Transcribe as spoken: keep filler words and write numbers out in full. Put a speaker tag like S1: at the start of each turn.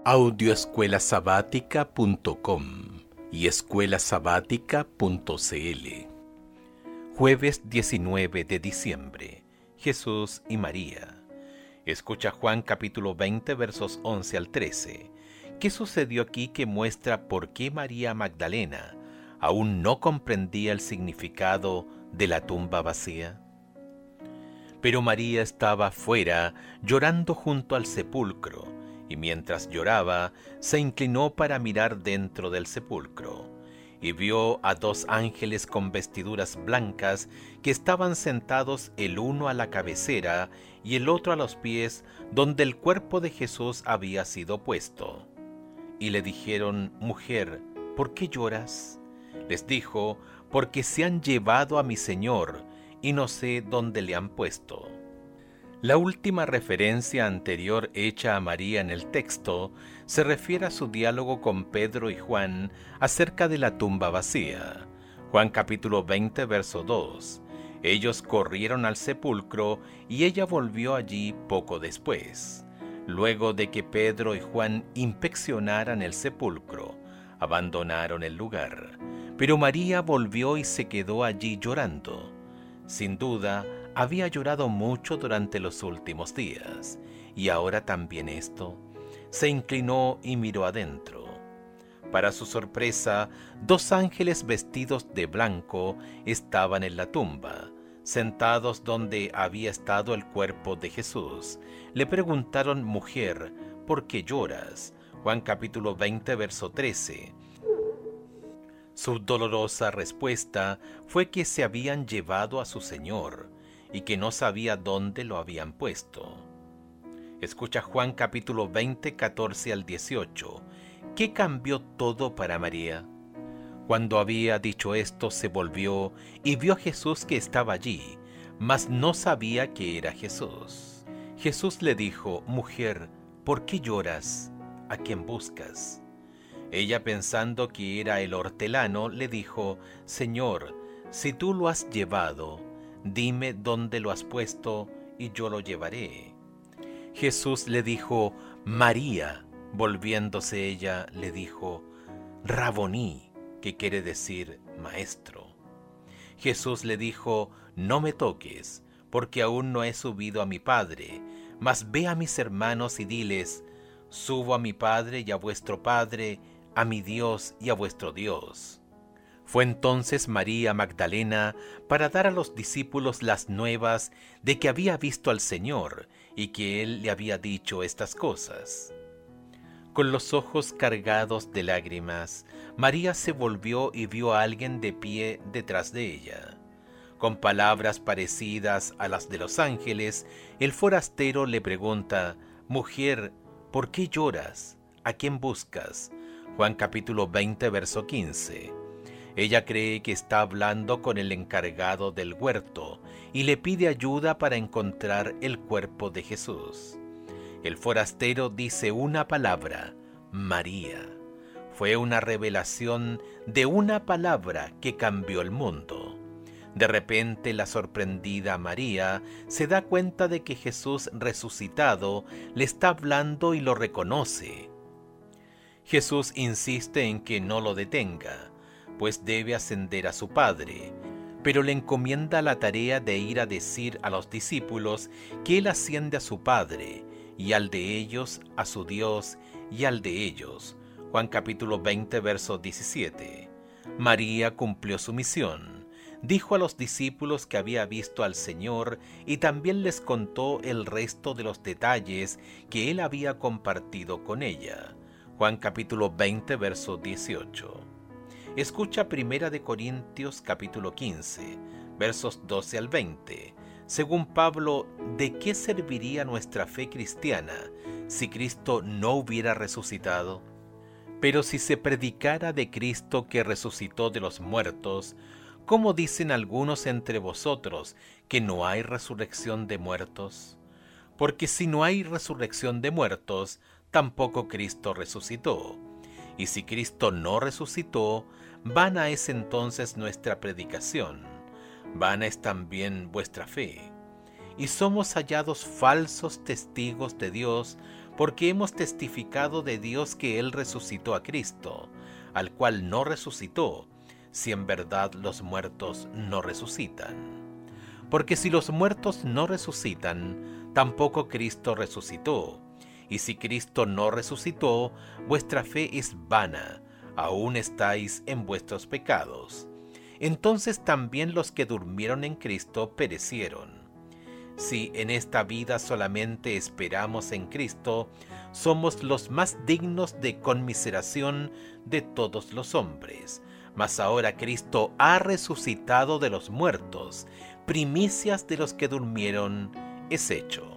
S1: audioescuela sabática punto com y escuela sabática punto c l. Jueves diecinueve de diciembre. Jesús y María. Escucha Juan capítulo veinte versos once al trece. ¿Qué sucedió aquí que muestra por qué María Magdalena aún no comprendía el significado de la tumba vacía? Pero María estaba fuera llorando junto al sepulcro, y mientras lloraba, se inclinó para mirar dentro del sepulcro, y vio a dos ángeles con vestiduras blancas que estaban sentados el uno a la cabecera y el otro a los pies, donde el cuerpo de Jesús había sido puesto. Y le dijeron: Mujer, ¿por qué lloras? Les dijo: Porque se han llevado a mi Señor, y no sé dónde le han puesto. La última referencia anterior hecha a María en el texto se refiere a su diálogo con Pedro y Juan acerca de la tumba vacía. Juan capítulo veinte verso dos. Ellos corrieron al sepulcro y ella volvió allí poco después. Luego de que Pedro y Juan inspeccionaran el sepulcro, abandonaron el lugar. Pero María volvió y se quedó allí llorando. Sin duda, había llorado mucho durante los últimos días, y ahora también esto. Se inclinó y miró adentro. Para su sorpresa, dos ángeles vestidos de blanco estaban en la tumba, sentados donde había estado el cuerpo de Jesús. Le preguntaron: Mujer, ¿por qué lloras? Juan capítulo veinte verso trece. Su dolorosa respuesta fue que se habían llevado a su Señor y que no sabía dónde lo habían puesto. Escucha Juan capítulo veinte, catorce al dieciocho. ¿Qué cambió todo para María? Cuando había dicho esto, se volvió y vio a Jesús que estaba allí, mas no sabía que era Jesús. Jesús le dijo: Mujer, ¿por qué lloras? ¿A quién buscas? Ella, pensando que era el hortelano, le dijo: Señor, si tú lo has llevado, dime dónde lo has puesto y yo lo llevaré. Jesús le dijo: María. Volviéndose ella, le dijo: Raboní, que quiere decir maestro. Jesús le dijo: No me toques, porque aún no he subido a mi Padre, mas ve a mis hermanos y diles: Subo a mi Padre y a vuestro Padre, a mi Dios y a vuestro Dios. Fue entonces María Magdalena para dar a los discípulos las nuevas de que había visto al Señor y que Él le había dicho estas cosas. Con los ojos cargados de lágrimas, María se volvió y vio a alguien de pie detrás de ella. Con palabras parecidas a las de los ángeles, el forastero le pregunta: Mujer, ¿por qué lloras? ¿A quién buscas? Juan capítulo veinte verso quince. Ella cree que está hablando con el encargado del huerto y le pide ayuda para encontrar el cuerpo de Jesús. El forastero dice una palabra: María. Fue una revelación de una palabra que cambió el mundo. De repente, la sorprendida María se da cuenta de que Jesús resucitado le está hablando y lo reconoce. Jesús insiste en que no lo detenga, pues debe ascender a su Padre, pero le encomienda la tarea de ir a decir a los discípulos que Él asciende a su Padre, y al de ellos a su Dios, y al de ellos. Juan capítulo veinte, verso diecisiete. María cumplió su misión. Dijo a los discípulos que había visto al Señor y también les contó el resto de los detalles que Él había compartido con ella. Juan capítulo veinte, verso dieciocho. Escucha Primera de Corintios capítulo quince, versos doce al veinte. Según Pablo, ¿de qué serviría nuestra fe cristiana si Cristo no hubiera resucitado? Pero si se predicara de Cristo que resucitó de los muertos, ¿cómo dicen algunos entre vosotros que no hay resurrección de muertos? Porque si no hay resurrección de muertos, tampoco Cristo resucitó. Y si Cristo no resucitó, vana es entonces nuestra predicación, vana es también vuestra fe. y somos hallados falsos testigos de Dios, porque hemos testificado de Dios que Él resucitó a Cristo, al cual no resucitó, si en verdad los muertos no resucitan. Porque si los muertos no resucitan, tampoco Cristo resucitó. Y si Cristo no resucitó, vuestra fe es vana, aún estáis en vuestros pecados. Entonces también los que durmieron en Cristo perecieron. Si en esta vida solamente esperamos en Cristo, somos los más dignos de conmiseración de todos los hombres. Mas ahora Cristo ha resucitado de los muertos, primicias de los que durmieron es hecho.